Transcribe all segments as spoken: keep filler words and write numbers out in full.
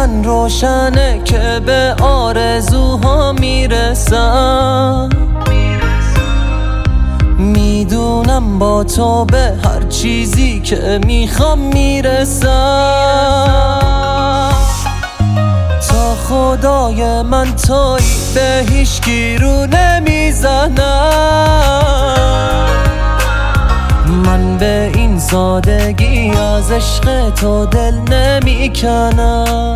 من روشنه که به آرزوها میرسم. میدونم با تو به هر چیزی که میخوام میرسم. تا خدای من تویی به هیچکی رو نمیزنم. من به این سادگی از عشق تو دل نمیکنم.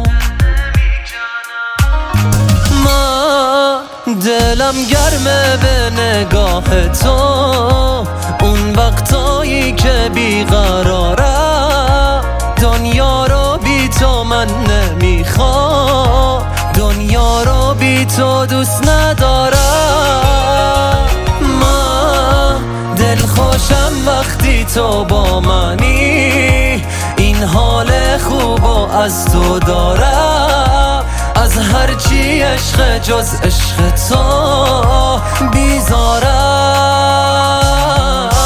من دلم گرمه به نگاه تو، اون وقتایی که بیقرارم. دنیا رو بی تو من نمیخوام، دنیا رو بی تو دوست ندارم. من دل خوشم وقتی تو با منی، این حال خوبو از تو دارم. از هرچی عشق جز عشق تو بیزارم.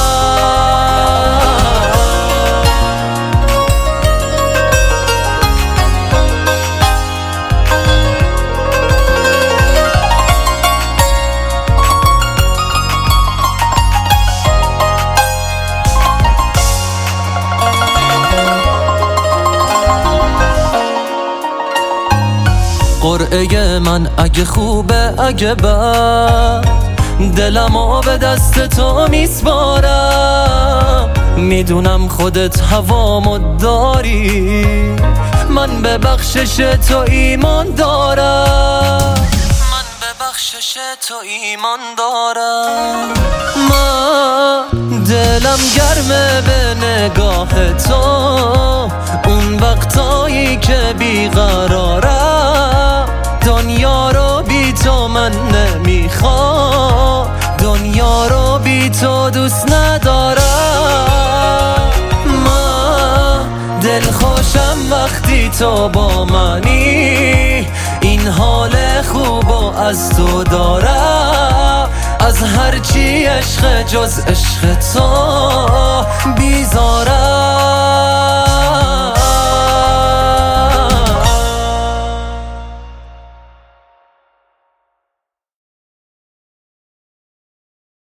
قرعه من اگه خوبه اگه بد، دلمو به دست تو میسپارم. میدونم خودت هوامو داری، من به بخشش تو ایمان دارم. من به بخشش تو ایمان دارم. من دلم گرمه به نگاه تو، اون وقتایی که بیقرارم. دنیا رو بی تو من نمیخوام، دنیا رو بی تو دوست ندارم. من دل خوشم وقتی تو با منی، این حال خوبو از تو دارم. از هرچی عشق جز عشق تو